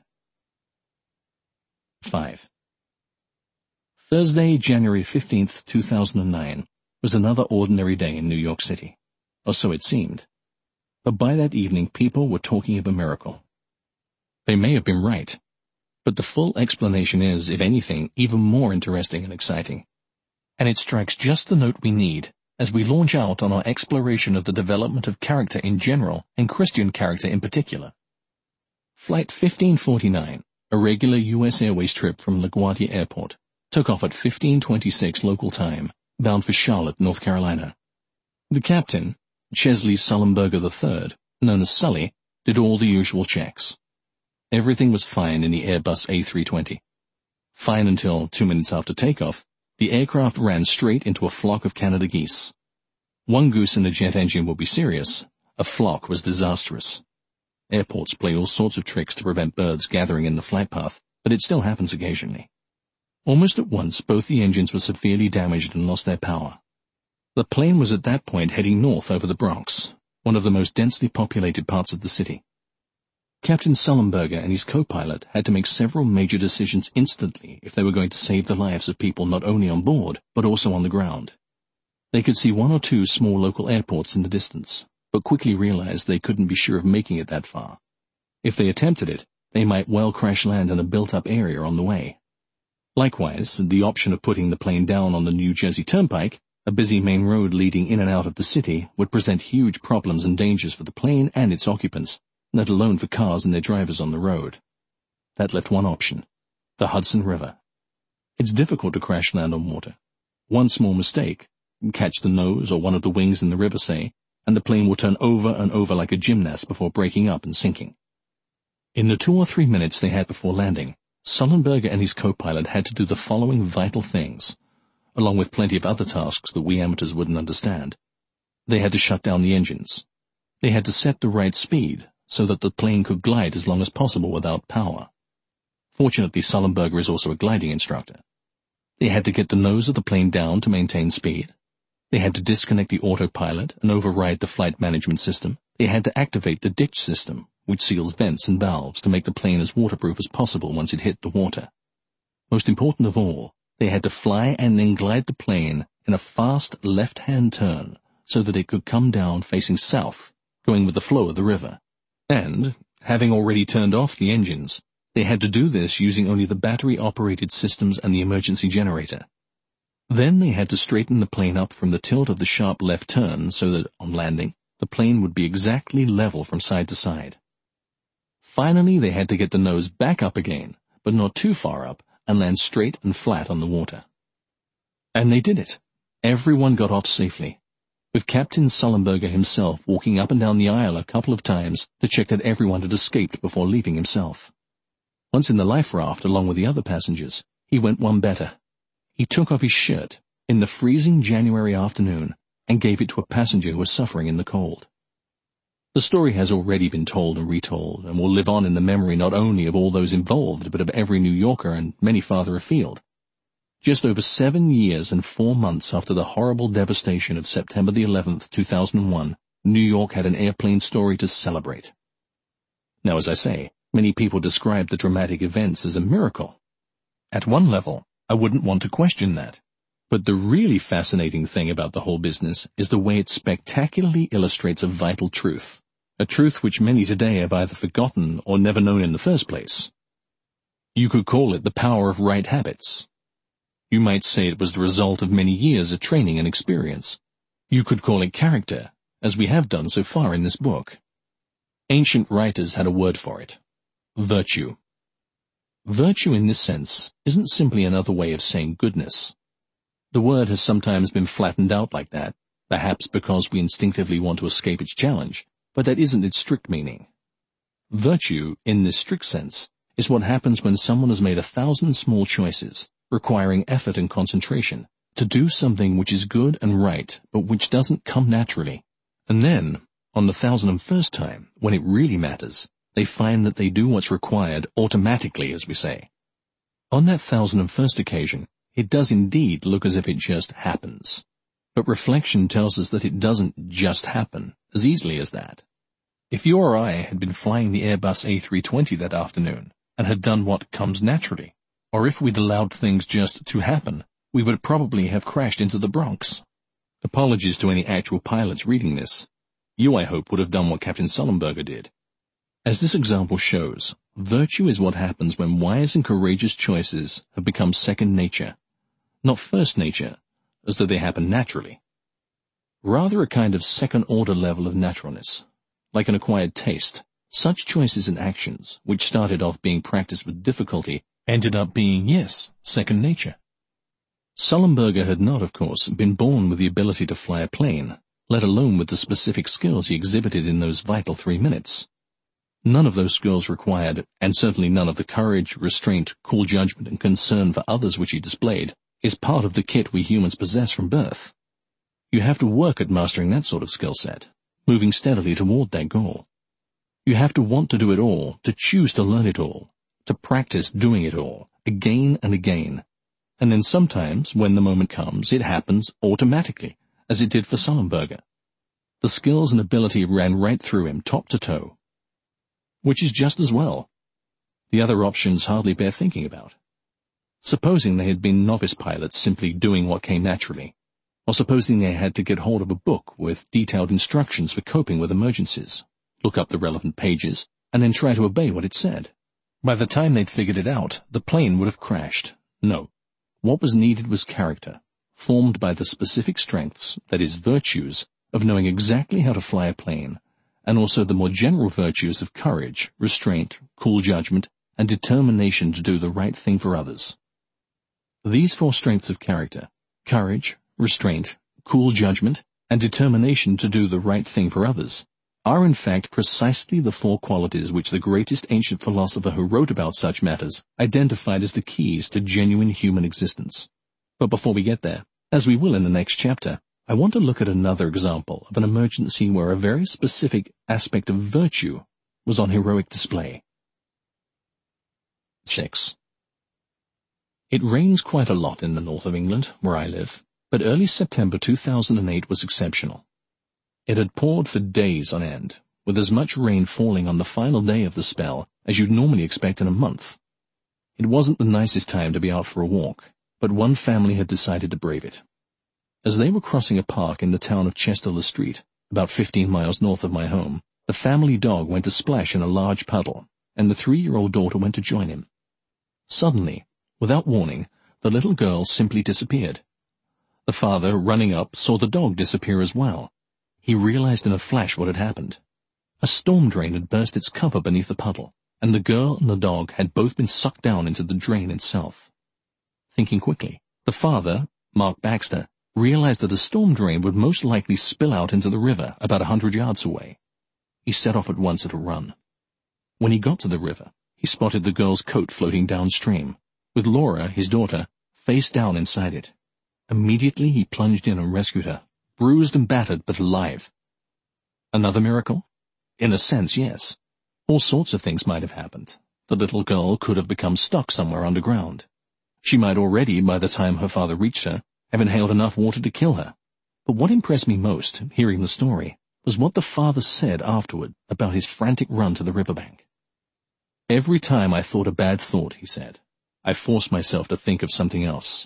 five. Thursday, January fifteenth, two thousand nine, was another ordinary day in New York City, or so it seemed. But by that evening people were talking of a miracle. They may have been right, but the full explanation is, if anything, even more interesting and exciting. And it strikes just the note we need as we launch out on our exploration of the development of character in general and Christian character in particular. Flight fifteen forty-nine, a regular U S Airways trip from LaGuardia Airport, took off at fifteen twenty-six local time, bound for Charlotte, North Carolina. The captain, Chesley Sullenberger the third, known as Sully, did all the usual checks. Everything was fine in the Airbus A three twenty. Fine until, two minutes after takeoff, the aircraft ran straight into a flock of Canada geese. One goose in a jet engine would be serious, a flock was disastrous. Airports play all sorts of tricks to prevent birds gathering in the flight path, but it still happens occasionally. Almost at once, both the engines were severely damaged and lost their power. The plane was at that point heading north over the Bronx, one of the most densely populated parts of the city. Captain Sullenberger and his co-pilot had to make several major decisions instantly if they were going to save the lives of people not only on board, but also on the ground. They could see one or two small local airports in the distance, but quickly realized they couldn't be sure of making it that far. If they attempted it, they might well crash land in a built-up area on the way. Likewise, the option of putting the plane down on the New Jersey Turnpike, a busy main road leading in and out of the city, would present huge problems and dangers for the plane and its occupants, let alone for cars and their drivers on the road. That left one option, the Hudson River. It's difficult to crash land on water. One small mistake, catch the nose or one of the wings in the river, say, and the plane will turn over and over like a gymnast before breaking up and sinking. In the two or three minutes they had before landing, Sullenberger and his co-pilot had to do the following vital things, along with plenty of other tasks that we amateurs wouldn't understand. They had to shut down the engines. They had to set the right speed, so that the plane could glide as long as possible without power. Fortunately, Sullenberger is also a gliding instructor. They had to get the nose of the plane down to maintain speed. They had to disconnect the autopilot and override the flight management system. They had to activate the ditch system, which seals vents and valves to make the plane as waterproof as possible once it hit the water. Most important of all, they had to fly and then glide the plane in a fast left-hand turn so that it could come down facing south, going with the flow of the river. And, having already turned off the engines, they had to do this using only the battery-operated systems and the emergency generator. Then they had to straighten the plane up from the tilt of the sharp left turn so that, on landing, the plane would be exactly level from side to side. Finally, they had to get the nose back up again, but not too far up, and land straight and flat on the water. And they did it. Everyone got off safely, with Captain Sullenberger himself walking up and down the aisle a couple of times to check that everyone had escaped before leaving himself. Once in the life raft along with the other passengers, he went one better. He took off his shirt in the freezing January afternoon and gave it to a passenger who was suffering in the cold. The story has already been told and retold and will live on in the memory not only of all those involved but of every New Yorker and many farther afield. Just over seven years and four months after the horrible devastation of September the eleventh, two thousand one, New York had an airplane story to celebrate. Now, as I say, many people describe the dramatic events as a miracle. At one level, I wouldn't want to question that. But the really fascinating thing about the whole business is the way it spectacularly illustrates a vital truth, a truth which many today have either forgotten or never known in the first place. You could call it the power of right habits. You might say it was the result of many years of training and experience. You could call it character, as we have done so far in this book. Ancient writers had a word for it: virtue. Virtue in this sense isn't simply another way of saying goodness. The word has sometimes been flattened out like that, perhaps because we instinctively want to escape its challenge, but that isn't its strict meaning. Virtue, in this strict sense, is what happens when someone has made a thousand small choices, requiring effort and concentration, to do something which is good and right, but which doesn't come naturally. And then, on the thousand and first time, when it really matters, they find that they do what's required automatically, as we say. On that thousand and first occasion, it does indeed look as if it just happens. But reflection tells us that it doesn't just happen as easily as that. If you or I had been flying the Airbus A three twenty that afternoon and had done what comes naturally, or if we'd allowed things just to happen, we would probably have crashed into the Bronx. Apologies to any actual pilots reading this. You, I hope, would have done what Captain Sullenberger did. As this example shows, virtue is what happens when wise and courageous choices have become second nature, not first nature, as though they happen naturally. Rather a kind of second-order level of naturalness. Like an acquired taste, such choices and actions, which started off being practiced with difficulty, ended up being, yes, second nature. Sullenberger had not, of course, been born with the ability to fly a plane, let alone with the specific skills he exhibited in those vital three minutes. None of those skills required, and certainly none of the courage, restraint, cool judgment, and concern for others which he displayed, is part of the kit we humans possess from birth. You have to work at mastering that sort of skill set, moving steadily toward that goal. You have to want to do it all, to choose to learn it all, to practice doing it all, again and again. And then sometimes, when the moment comes, it happens automatically, as it did for Sullenberger. The skills and ability ran right through him, top to toe. Which is just as well. The other options hardly bear thinking about. Supposing they had been novice pilots simply doing what came naturally, or supposing they had to get hold of a book with detailed instructions for coping with emergencies, look up the relevant pages, and then try to obey what it said. By the time they'd figured it out, the plane would have crashed. No. What was needed was character, formed by the specific strengths, that is, virtues, of knowing exactly how to fly a plane, and also the more general virtues of courage, restraint, cool judgment, and determination to do the right thing for others. These four strengths of character, courage, restraint, cool judgment, and determination to do the right thing for others, are in fact precisely the four qualities which the greatest ancient philosopher who wrote about such matters identified as the keys to genuine human existence. But before we get there, as we will in the next chapter, I want to look at another example of an emergency where a very specific aspect of virtue was on heroic display. six. It rains quite a lot in the north of England, where I live, but early September two thousand eight was exceptional. It had poured for days on end, with as much rain falling on the final day of the spell as you'd normally expect in a month. It wasn't the nicest time to be out for a walk, but one family had decided to brave it. As they were crossing a park in the town of Chester-le-Street, about fifteen miles north of my home, the family dog went to splash in a large puddle, and the three-year-old daughter went to join him. Suddenly, without warning, the little girl simply disappeared. The father, running up, saw the dog disappear as well. He realized in a flash what had happened. A storm drain had burst its cover beneath the puddle, and the girl and the dog had both been sucked down into the drain itself. Thinking quickly, the father, Mark Baxter, realized that the storm drain would most likely spill out into the river about a hundred yards away. He set off at once at a run. When he got to the river, he spotted the girl's coat floating downstream, with Laura, his daughter, face down inside it. Immediately he plunged in and rescued her, bruised and battered but alive. Another miracle? In a sense, yes. All sorts of things might have happened. The little girl could have become stuck somewhere underground. She might already, by the time her father reached her, have inhaled enough water to kill her. But what impressed me most, hearing the story, was what the father said afterward about his frantic run to the riverbank. Every time I thought a bad thought, he said, I forced myself to think of something else.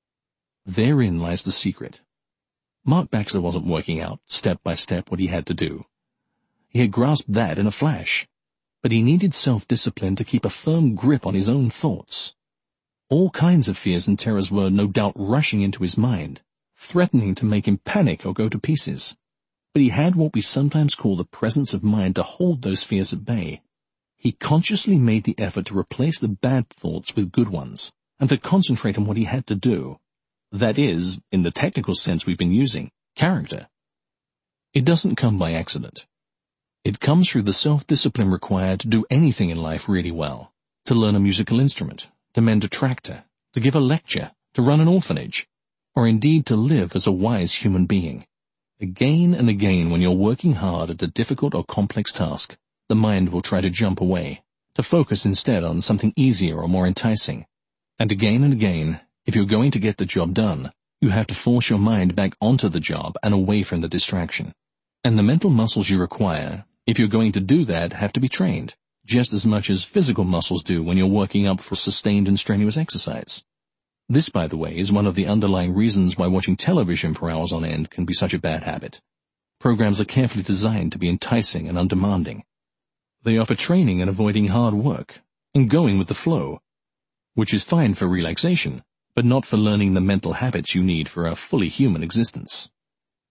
Therein lies the secret. Mark Baxter wasn't working out, step by step, what he had to do. He had grasped that in a flash, but he needed self-discipline to keep a firm grip on his own thoughts. All kinds of fears and terrors were, no doubt, rushing into his mind, threatening to make him panic or go to pieces. But he had what we sometimes call the presence of mind to hold those fears at bay. He consciously made the effort to replace the bad thoughts with good ones, and to concentrate on what he had to do. That is, in the technical sense we've been using, character. It doesn't come by accident. It comes through the self-discipline required to do anything in life really well, to learn a musical instrument, to mend a tractor, to give a lecture, to run an orphanage, or indeed to live as a wise human being. Again and again, when you're working hard at a difficult or complex task, the mind will try to jump away, to focus instead on something easier or more enticing. And again and again, if you're going to get the job done, you have to force your mind back onto the job and away from the distraction. And the mental muscles you require, if you're going to do that, have to be trained, just as much as physical muscles do when you're working up for sustained and strenuous exercise. This, by the way, is one of the underlying reasons why watching television for hours on end can be such a bad habit. Programs are carefully designed to be enticing and undemanding. They offer training in avoiding hard work and going with the flow, which is fine for relaxation, but not for learning the mental habits you need for a fully human existence.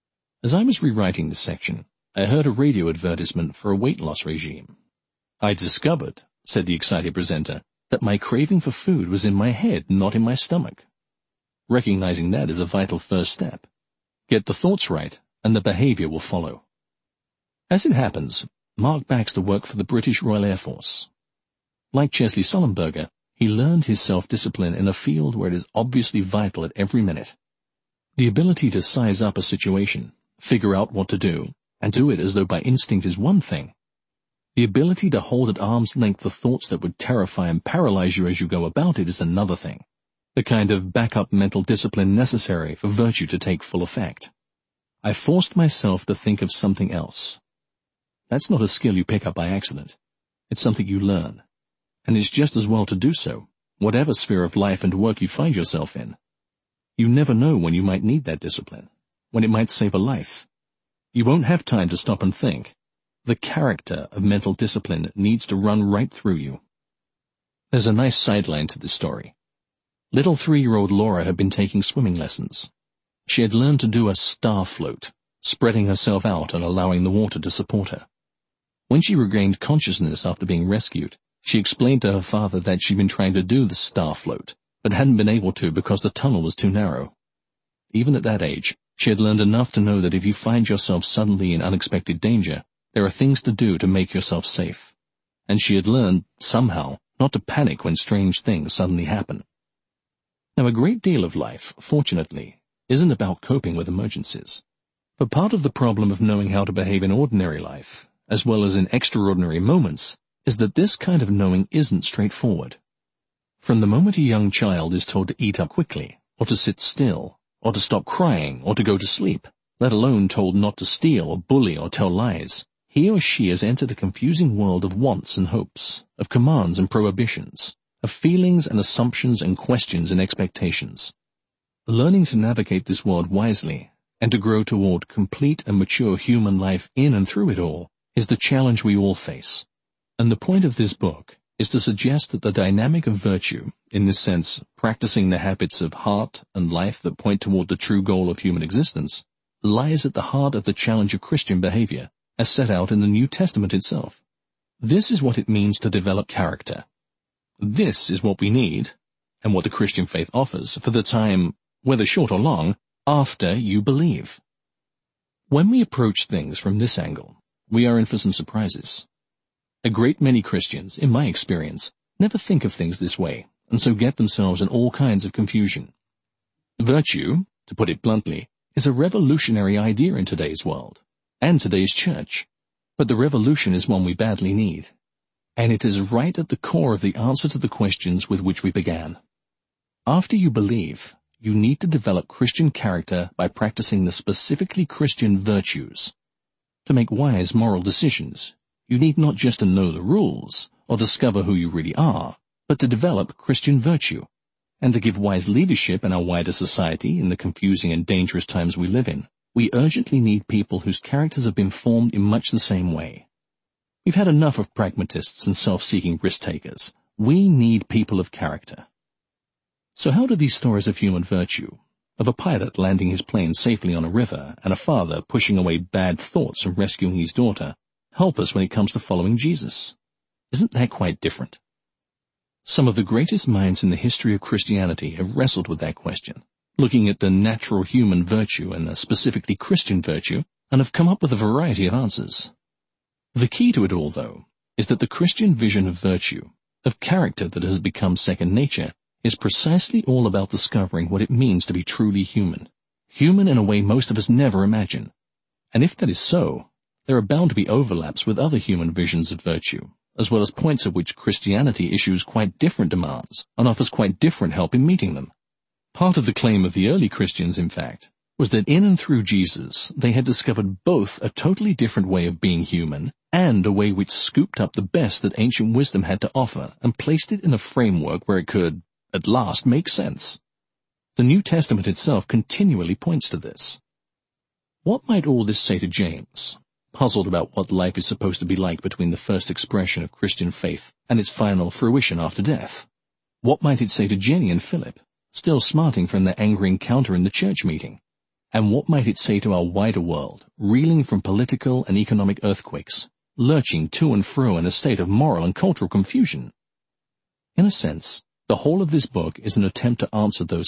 As I was rewriting this section, I heard a radio advertisement for a weight loss regime. I discovered, said the excited presenter, that my craving for food was in my head, not in my stomach. Recognizing that is a vital first step. Get the thoughts right, and the behavior will follow. As it happens, Mark Baxter worked for the British Royal Air Force. Like Chesley Sullenberger, he learned his self-discipline in a field where it is obviously vital at every minute. The ability to size up a situation, figure out what to do, and do it as though by instinct is one thing. The ability to hold at arm's length the thoughts that would terrify and paralyze you as you go about it is another thing. The kind of backup mental discipline necessary for virtue to take full effect. I forced myself to think of something else. That's not a skill you pick up by accident. It's something you learn. And it's just as well to do so, whatever sphere of life and work you find yourself in. You never know when you might need that discipline, when it might save a life. You won't have time to stop and think. The character of mental discipline needs to run right through you. There's a nice sideline to this story. Little three-year-old Laura had been taking swimming lessons. She had learned to do a star float, spreading herself out and allowing the water to support her. When she regained consciousness after being rescued, she explained to her father that she'd been trying to do the star float, but hadn't been able to because the tunnel was too narrow. Even at that age, she had learned enough to know that if you find yourself suddenly in unexpected danger, there are things to do to make yourself safe. And she had learned, somehow, not to panic when strange things suddenly happen. Now, a great deal of life, fortunately, isn't about coping with emergencies. But part of the problem of knowing how to behave in ordinary life, as well as in extraordinary moments, is that this kind of knowing isn't straightforward. From the moment a young child is told to eat up quickly, or to sit still, or to stop crying, or to go to sleep, let alone told not to steal or bully or tell lies, he or she has entered a confusing world of wants and hopes, of commands and prohibitions, of feelings and assumptions and questions and expectations. Learning to navigate this world wisely, and to grow toward complete and mature human life in and through it all, is the challenge we all face. And the point of this book is to suggest that the dynamic of virtue, in this sense, practicing the habits of heart and life that point toward the true goal of human existence, lies at the heart of the challenge of Christian behavior, as set out in the New Testament itself. This is what it means to develop character. This is what we need, and what the Christian faith offers, for the time, whether short or long, after you believe. When we approach things from this angle, we are in for some surprises. A great many Christians, in my experience, never think of things this way, and so get themselves in all kinds of confusion. Virtue, to put it bluntly, is a revolutionary idea in today's world, and today's church. But the revolution is one we badly need. And it is right at the core of the answer to the questions with which we began. After you believe, you need to develop Christian character by practicing the specifically Christian virtues. To make wise moral decisions, you need not just to know the rules, or discover who you really are, but to develop Christian virtue. And to give wise leadership in our wider society in the confusing and dangerous times we live in, we urgently need people whose characters have been formed in much the same way. We've had enough of pragmatists and self-seeking risk-takers. We need people of character. So how do these stories of human virtue, of a pilot landing his plane safely on a river and a father pushing away bad thoughts and rescuing his daughter, help us when it comes to following Jesus? Isn't that quite different? Some of the greatest minds in the history of Christianity have wrestled with that question, looking at the natural human virtue and the specifically Christian virtue, and have come up with a variety of answers. The key to it all, though, is that the Christian vision of virtue, of character that has become second nature, is precisely all about discovering what it means to be truly human, human in a way most of us never imagine. And if that is so, there are bound to be overlaps with other human visions of virtue, as well as points at which Christianity issues quite different demands and offers quite different help in meeting them. Part of the claim of the early Christians, in fact, was that in and through Jesus they had discovered both a totally different way of being human and a way which scooped up the best that ancient wisdom had to offer and placed it in a framework where it could, at last, make sense. The New Testament itself continually points to this. What might all this say to James, puzzled about what life is supposed to be like between the first expression of Christian faith and its final fruition after death? What might it say to Jenny and Philip, still smarting from their angry encounter in the church meeting? And what might it say to our wider world, reeling from political and economic earthquakes, lurching to and fro in a state of moral and cultural confusion? In a sense, the whole of this book is an attempt to answer those